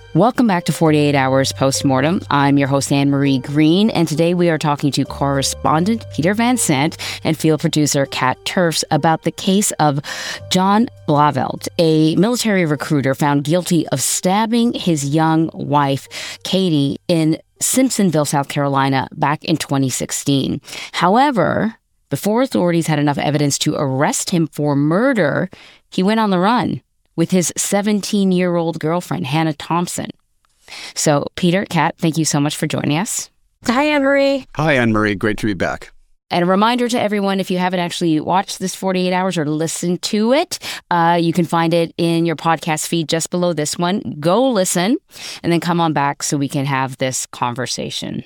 Welcome back to 48 Hours Postmortem. I'm your host, Anne-Marie Green, and today we are talking to correspondent Peter Van Sant and field producer Kat Turfs about the case of John Blauvelt, a military recruiter found guilty of stabbing his young wife, Katie, in Simpsonville, South Carolina, back in 2016. However, before authorities had enough evidence to arrest him for murder, he went on the run with his 17-year-old girlfriend, Hannah Thompson. So, Peter, Kat, thank you so much for joining us. Hi, Anne-Marie. Hi, Anne-Marie. Great to be back. And a reminder to everyone, if you haven't actually watched this 48 Hours or listened to it, you can find it in your podcast feed just below this one. Go listen, and then come on back so we can have this conversation.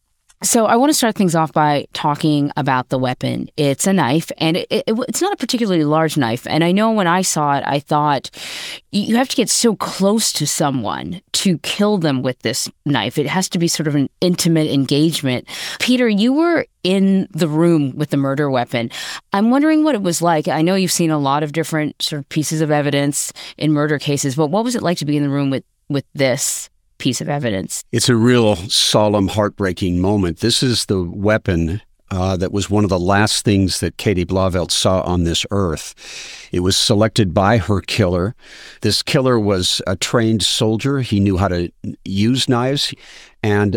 So I want to start things off by talking about the weapon. It's a knife, and it's not a particularly large knife. And I know when I saw it, I thought, you have to get so close to someone to kill them with this knife. It has to be sort of an intimate engagement. Peter, you were in the room with the murder weapon. I'm wondering what it was like. I know you've seen a lot of different sort of pieces of evidence in murder cases, but what was it like to be in the room with this piece of evidence? It's a real solemn, heartbreaking moment. This is the weapon that was one of the last things that Katie Blauvelt saw on this earth. It was selected by her killer. This killer was a trained soldier. He knew how to use knives. And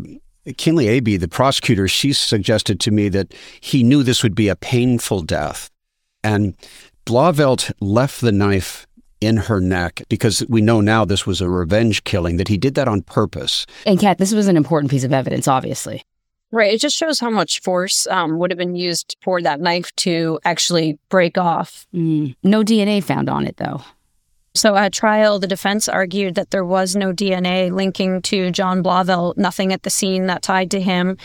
Kinley Abbey, the prosecutor, she suggested to me that he knew this would be a painful death. And Blauvelt left the knife in her neck, because we know now this was a revenge killing, that he did that on purpose. And Kat, this was an important piece of evidence, obviously. Right. It just shows how much force would have been used for that knife to actually break off. No DNA found on it, though. So at trial, the defense argued that there was no DNA linking to John Blauvelt, nothing at the scene that tied to him.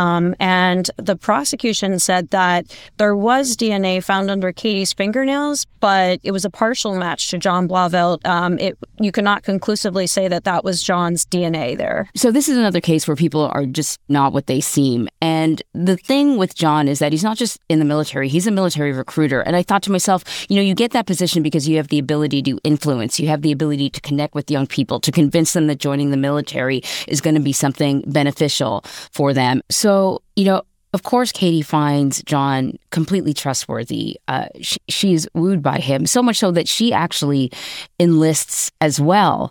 And the prosecution said that there was DNA found under Katie's fingernails, but it was a partial match to John Blauvelt. You cannot conclusively say that that was John's DNA there. So this is another case where people are just not what they seem. And the thing with John is that he's not just in the military, he's a military recruiter. And I thought to myself, you get that position because you have the ability to influence. You have the ability to connect with young people, to convince them that joining the military is going to be something beneficial for them. So, of course, Katie finds John completely trustworthy. She's wooed by him, so much so that she actually enlists as well,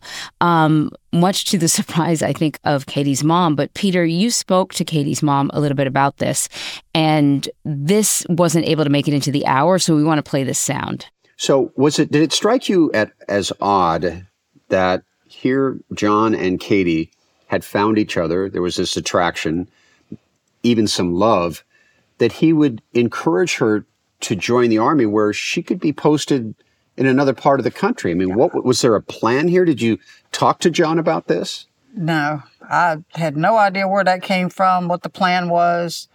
much to the surprise, I think, of Katie's mom. But Peter, you spoke to Katie's mom a little bit about this, and this wasn't able to make it into the hour, so we want to play this sound. So did it strike you as odd that here John and Katie had found each other, there was this attraction, even some love, that he would encourage her to join the Army where she could be posted in another part of the country? I mean, what was there a plan here? Did you talk to John about this? No, I had no idea where that came from, what the plan was.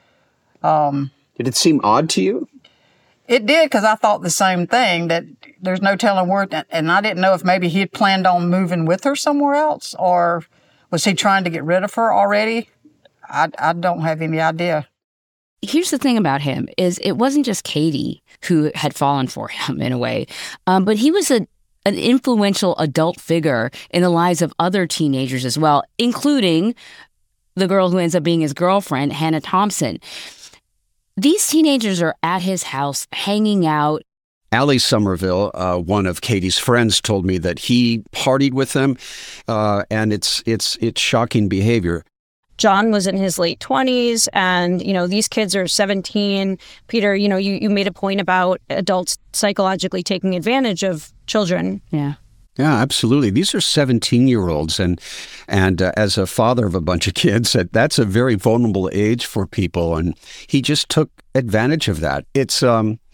Did it seem odd to you? It did, because I thought the same thing, that there's no telling where, and I didn't know if maybe he had planned on moving with her somewhere else, or was he trying to get rid of her already? I don't have any idea. Here's the thing about him, is it wasn't just Katie who had fallen for him in a way, but he was an influential adult figure in the lives of other teenagers as well, including the girl who ends up being his girlfriend, Hannah Thompson. These teenagers are at his house hanging out. Allie Somerville, one of Katie's friends, told me that he partied with them, and it's shocking behavior. John was in his late 20s, and, these kids are 17. Peter, you made a point about adults psychologically taking advantage of children. Yeah. Yeah, absolutely. These are 17-year-olds, and as a father of a bunch of kids, that's a very vulnerable age for people, and he just took advantage of that. It's,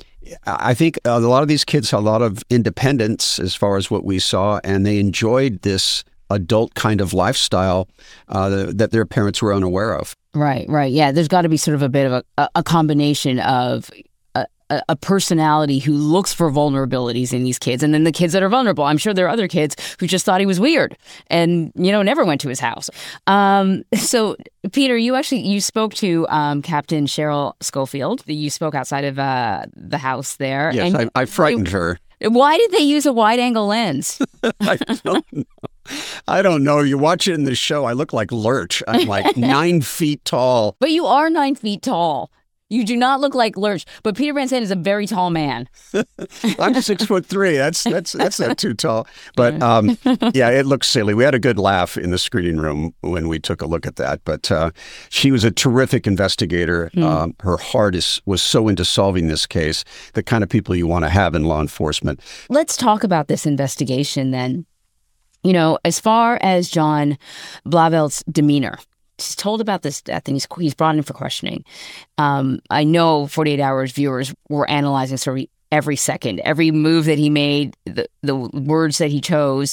I think a lot of these kids had a lot of independence as far as what we saw, and they enjoyed this adult kind of lifestyle that their parents were unaware of. Right. Yeah, there's got to be sort of a bit of a combination of a personality who looks for vulnerabilities in these kids, and then the kids that are vulnerable. I'm sure there are other kids who just thought he was weird and, never went to his house. So, Peter, you spoke to Captain Cheryl Schofield. You spoke outside of the house there. Yes, and I frightened her. Why did they use a wide-angle lens? I don't know. I don't know. You watch it in the show, I look like Lurch. I'm like 9 feet tall. But you are 9 feet tall. You do not look like Lurch, but Peter Van Sant is a very tall man. I'm 6'3". That's not too tall. But yeah, it looks silly. We had a good laugh in the screening room when we took a look at that. But she was a terrific investigator. Her heart was so into solving this case, the kind of people you want to have in law enforcement. Let's talk about this investigation then. You know, as far as John Blauvelt's demeanor, he's told about this death and he's brought in for questioning. I know 48 Hours viewers were analyzing sort of every second, every move that he made, the words that he chose.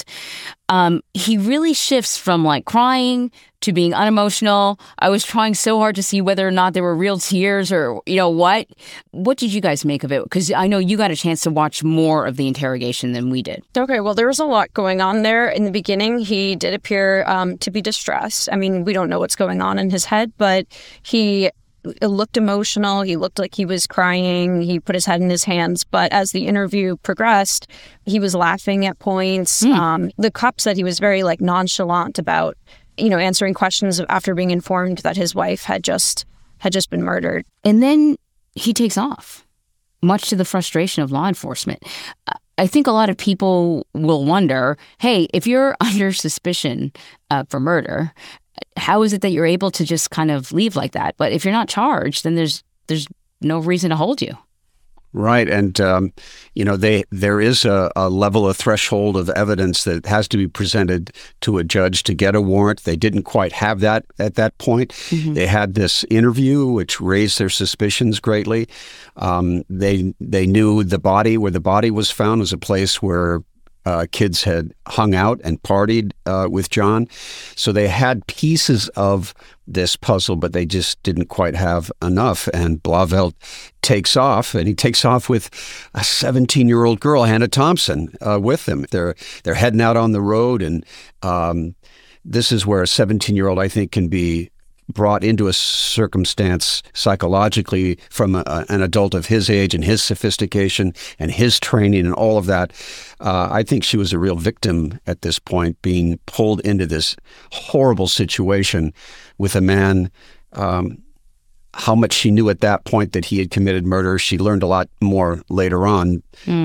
He really shifts from like crying to being unemotional. I was trying so hard to see whether or not there were real tears or, you know, what. What did you guys make of it? Because I know you got a chance to watch more of the interrogation than we did. Okay, well, there was a lot going on there. In the beginning, he did appear to be distressed. I mean, we don't know what's going on in his head, but he looked emotional. He looked like he was crying. He put his head in his hands. But as the interview progressed, he was laughing at points. The cop said he was very like nonchalant about, you know, answering questions after being informed that his wife had just been murdered. And then he takes off, much to the frustration of law enforcement. I think a lot of people will wonder, hey, if you're under suspicion for murder, how is it that you're able to just kind of leave like that? But if you're not charged, then there's no reason to hold you. Right. And, you know, there is a level of threshold of evidence that has to be presented to a judge to get a warrant. They didn't quite have that at that point. They had this interview, which raised their suspicions greatly. They knew the body, where the body was found, was a place where kids had hung out and partied with John. So they had pieces of this puzzle, but they just didn't quite have enough. And Blauvelt takes off, and he takes off with a 17-year-old girl, Hannah Thompson, with him. They're heading out on the road, and this is where a 17-year-old, I think, can be brought into a circumstance psychologically from an adult of his age and his sophistication and his training and all of that. I think she was a real victim at this point, being pulled into this horrible situation with a man. How much she knew at that point that he had committed murder, she learned a lot more later on.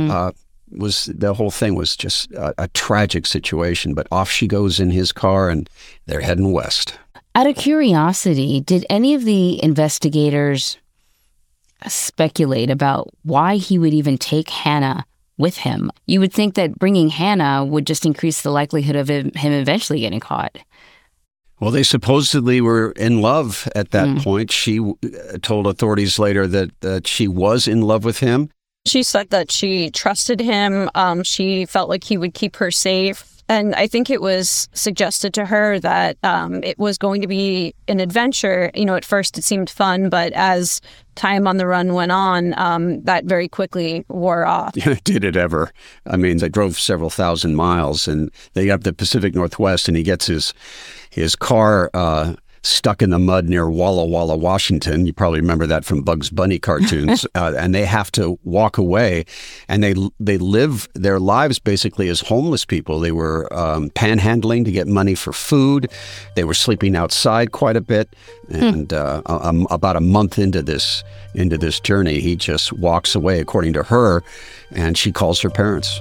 The whole thing was just a tragic situation. But off she goes in his car, and they're heading west. Out of curiosity, did any of the investigators speculate about why he would even take Hannah with him? You would think that bringing Hannah would just increase the likelihood of him eventually getting caught. Well, they supposedly were in love at that point. She told authorities later that she was in love with him. She said that she trusted him. She felt like he would keep her safe. And I think it was suggested to her that it was going to be an adventure. You know, at first it seemed fun, but as time on the run went on, that very quickly wore off. Did it ever? I mean, they drove several thousand miles, and they got the Pacific Northwest, and he gets his car stuck in the mud near Walla Walla, Washington. You probably remember that from Bugs Bunny cartoons. And they have to walk away, and they live their lives basically as homeless people. They were panhandling to get money for food. They were sleeping outside quite a bit. And about a month into this journey, he just walks away, according to her, and she calls her parents.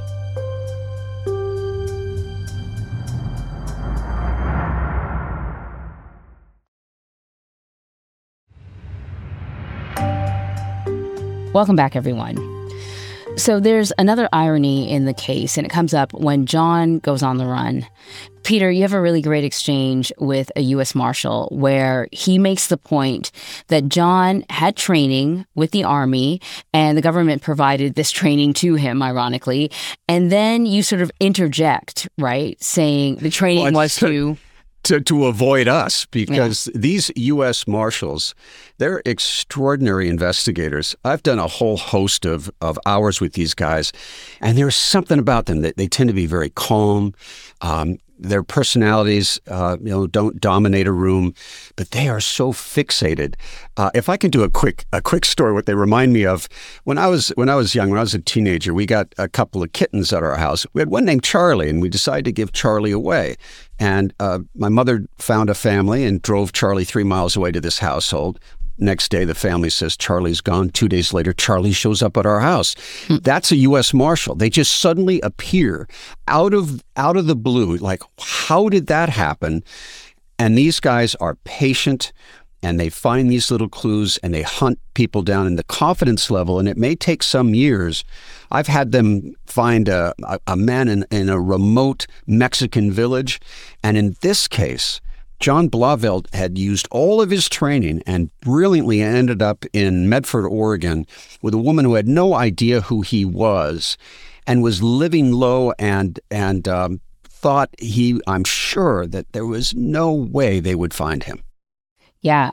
Welcome back, everyone. So there's another irony in the case, and it comes up when John goes on the run. Peter, you have a really great exchange with a U.S. Marshal where he makes the point that John had training with the Army, and the government provided this training to him, ironically. And then you sort of interject, right, saying the training was to... to avoid us, because these U.S. Marshals, they're extraordinary investigators. I've done a whole host of hours with these guys, and there's something about them that they tend to be very calm. Their personalities, don't dominate a room, but they are so fixated. If I can do a quick story, what they remind me of, when I was young, when I was a teenager, we got a couple of kittens at our house. We had one named Charlie, and we decided to give Charlie away. And my mother found a family and drove Charlie 3 miles away to this household. Next day, the family says Charlie's gone. 2 days later, Charlie shows up at our house. That's a U.S. Marshal. They just suddenly appear out of the blue. Like, how did that happen? And these guys are patient, and they find these little clues, and they hunt people down in the confidence level. And it may take some years. I've had them find a man in a remote Mexican village. And in this case, John Blauvelt had used all of his training and brilliantly ended up in Medford, Oregon, with a woman who had no idea who he was and was living low and thought I'm sure that there was no way they would find him. Yeah,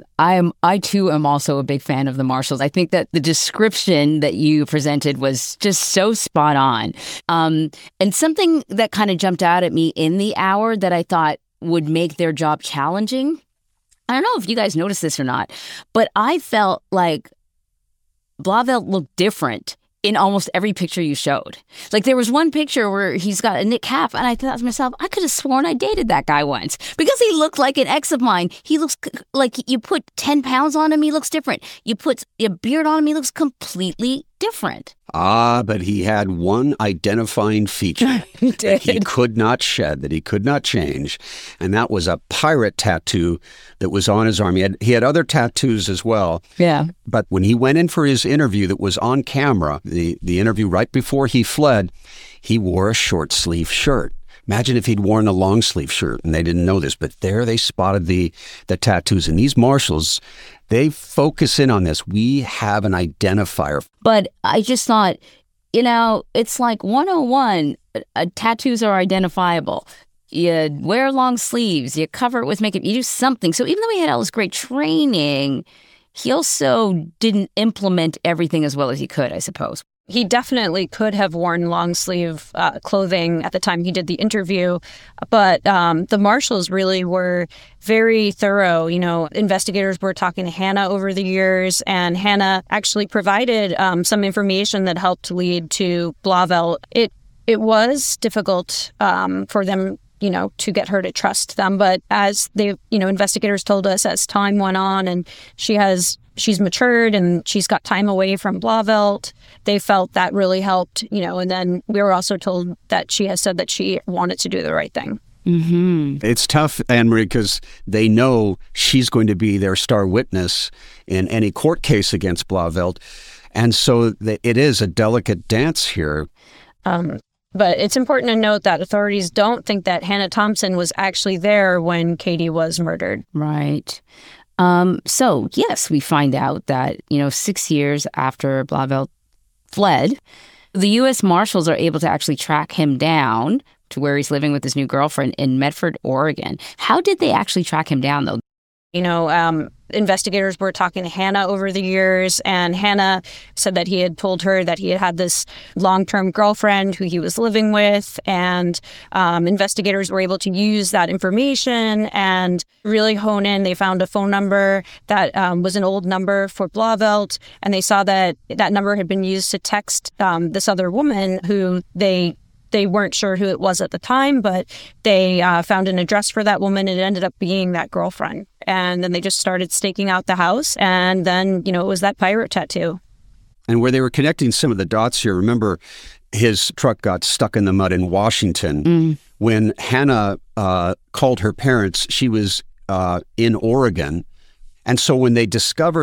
I too am also a big fan of the Marshals. I think that the description that you presented was just so spot on. And something that kind of jumped out at me in the hour that I thought would make their job challenging. I don't know if you guys noticed this or not, but I felt like Blauvelt looked different in almost every picture you showed. Like, there was one picture where he's got a knit cap, and I thought to myself, I could have sworn I dated that guy once, because he looked like an ex of mine. He looks like, you put 10 pounds on him, he looks different. You put a beard on him, he looks completely different. But he had one identifying feature that he could not shed, that he could not change, and that was a pirate tattoo that was on his arm. He had other tattoos as well. Yeah. But when he went in for his interview that was on camera, the interview right before he fled, he wore a short sleeve shirt. Imagine if he'd worn a long sleeve shirt and they didn't know this, but there they spotted the tattoos. And these Marshals, they focus in on this. We have an identifier. But I just thought, it's like 101, tattoos are identifiable. You wear long sleeves, you cover it with makeup, you do something. So even though he had all this great training, he also didn't implement everything as well as he could, I suppose. He definitely could have worn long sleeve clothing at the time he did the interview, but the Marshals really were very thorough. Investigators were talking to Hannah over the years, and Hannah actually provided some information that helped lead to Blauvelt. It was difficult for them, to get her to trust them, but as they, investigators told us, as time went on and she's matured and she's got time away from Blauvelt, they felt that really helped, and then we were also told that she has said that she wanted to do the right thing. Mm-hmm. It's tough, Anne-Marie, because they know she's going to be their star witness in any court case against Blauvelt. And so it is a delicate dance here. But it's important to note that authorities don't think that Hannah Thompson was actually there when Katie was murdered. Right. So, yes, we find out that, 6 years after Blauvelt fled, the U.S. Marshals are able to actually track him down to where he's living with his new girlfriend in Medford, Oregon. How did they actually track him down, though? Investigators were talking to Hannah over the years, and Hannah said that he had told her that he had this long-term girlfriend who he was living with, and investigators were able to use that information and really hone in. They found a phone number that was an old number for Blauvelt, and they saw that that number had been used to text this other woman who they weren't sure who it was at the time, but they found an address for that woman, and it ended up being that girlfriend. And then they just started staking out the house, and then, it was that pirate tattoo. And where they were connecting some of the dots here, remember his truck got stuck in the mud in Washington. When Hannah called her parents, she was in Oregon. And so when they discovered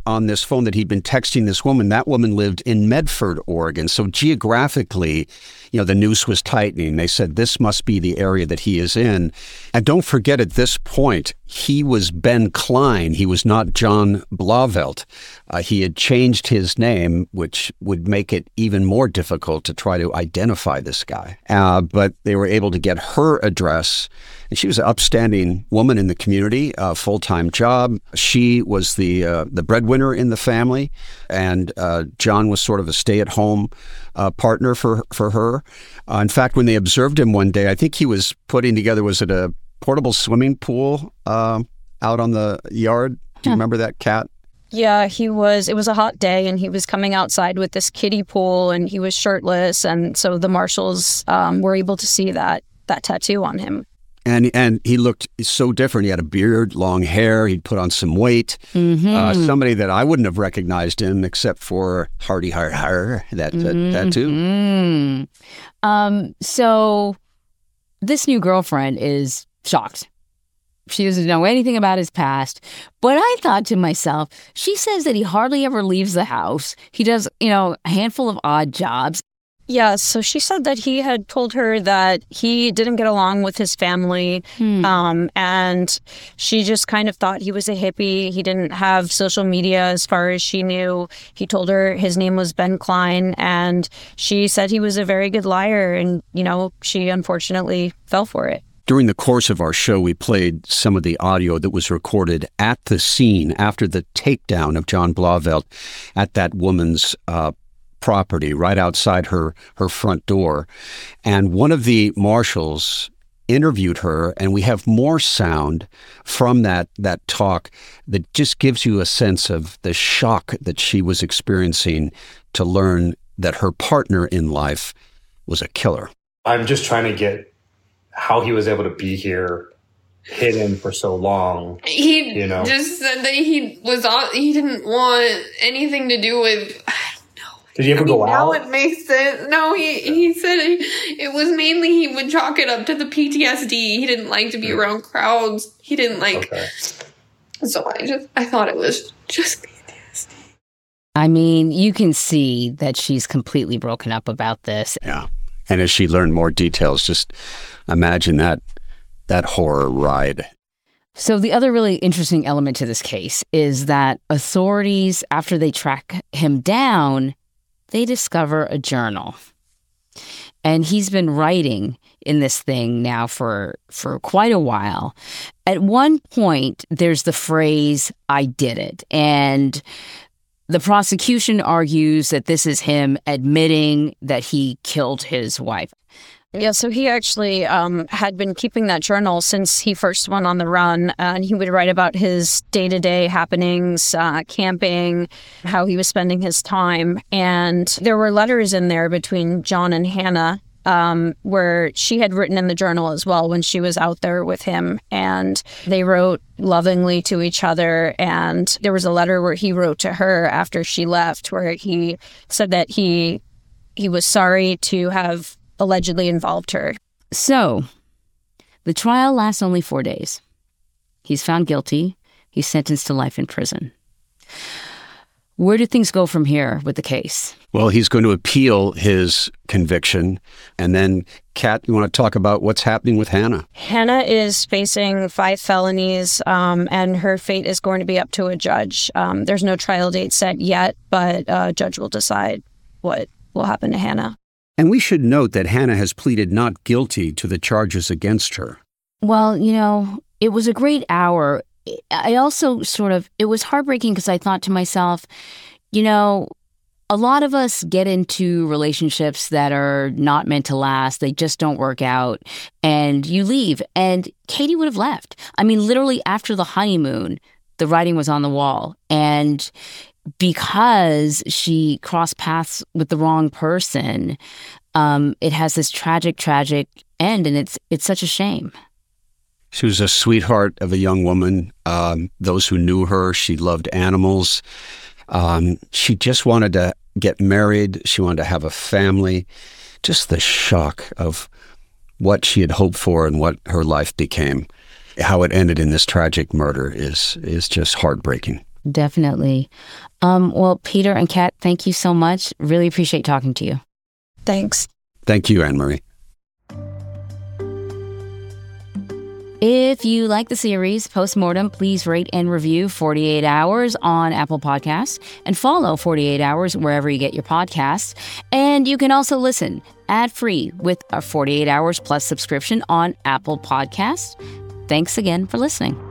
on this phone that he'd been texting this woman. That woman lived in Medford, Oregon. So geographically, the noose was tightening. They said this must be the area that he is in. And don't forget, at this point, he was Ben Klein. He was not John Blauvelt. He had changed his name, which would make it even more difficult to try to identify this guy. But they were able to get her address. And she was an upstanding woman in the community, a full-time job. She was the breadwinner in the family, and John was sort of a stay-at-home partner for her. In fact, when they observed him one day, I think he was putting together, was it a portable swimming pool out on the yard? Do you remember that, Kat? Yeah, it was a hot day, and he was coming outside with this kiddie pool, and he was shirtless, and so the marshals were able to see that tattoo on him. And he looked so different. He had a beard, long hair. He'd put on some weight. Mm-hmm. Somebody that I wouldn't have recognized him except for Hardy Har, that tattoo. Mm-hmm. So this new girlfriend is shocked. She doesn't know anything about his past. But I thought to myself, she says that he hardly ever leaves the house. He does, a handful of odd jobs. Yeah, so she said that he had told her that he didn't get along with his family, and she just kind of thought he was a hippie. He didn't have social media as far as she knew. He told her his name was Ben Klein, and she said he was a very good liar, and, she unfortunately fell for it. During the course of our show, we played some of the audio that was recorded at the scene after the takedown of John Blauvelt at that woman's property right outside her front door. And one of the marshals interviewed her, and we have more sound from that talk that just gives you a sense of the shock that she was experiencing to learn that her partner in life was a killer. I'm just trying to get how he was able to be here hidden for so long. He just said that he didn't want anything to do with... Did he ever go out? Now it makes sense. No, he said it was mainly he would chalk it up to the PTSD. He didn't like to be around crowds. He didn't like... Okay. So I thought it was just PTSD. I mean, you can see that she's completely broken up about this. Yeah. And as she learned more details, just imagine that horror ride. So the other really interesting element to this case is that authorities, after they track him down, they discover a journal. And he's been writing in this thing now for quite a while. At one point, there's the phrase, "I did it." And the prosecution argues that this is him admitting that he killed his wife. Yeah, so he actually had been keeping that journal since he first went on the run, and he would write about his day-to-day happenings, camping, how he was spending his time. And there were letters in there between John and Hannah, where she had written in the journal as well when she was out there with him. And they wrote lovingly to each other. And there was a letter where he wrote to her after she left, where he said that he was sorry to have allegedly involved her. So, the trial lasts only 4 days. He's found guilty. He's sentenced to life in prison. Where do things go from here with the case? Well, he's going to appeal his conviction. And then, Kat, you want to talk about what's happening with Hannah? Hannah is facing 5 felonies, and her fate is going to be up to a judge. There's no trial date set yet, but a judge will decide what will happen to Hannah. And we should note that Hannah has pleaded not guilty to the charges against her. Well, it was a great hour. I also it was heartbreaking because I thought to myself, a lot of us get into relationships that are not meant to last. They just don't work out, and you leave. And Katie would have left. I mean, literally after the honeymoon, the writing was on the wall. And because she crossed paths with the wrong person, it has this tragic end, and it's such a shame. She was a sweetheart of a young woman. Those who knew her, she loved animals. She just wanted to get married. She wanted to have a family. Just the shock of what she had hoped for and what her life became. How it ended in this tragic murder is just heartbreaking. Definitely. Well, Peter and Kat, thank you so much. Really appreciate talking to you. Thanks. Thank you, Anne-Marie. If you like the series Postmortem, please rate and review 48 Hours on Apple Podcasts and follow 48 Hours wherever you get your podcasts. And you can also listen ad-free with a 48 Hours Plus subscription on Apple Podcasts. Thanks again for listening.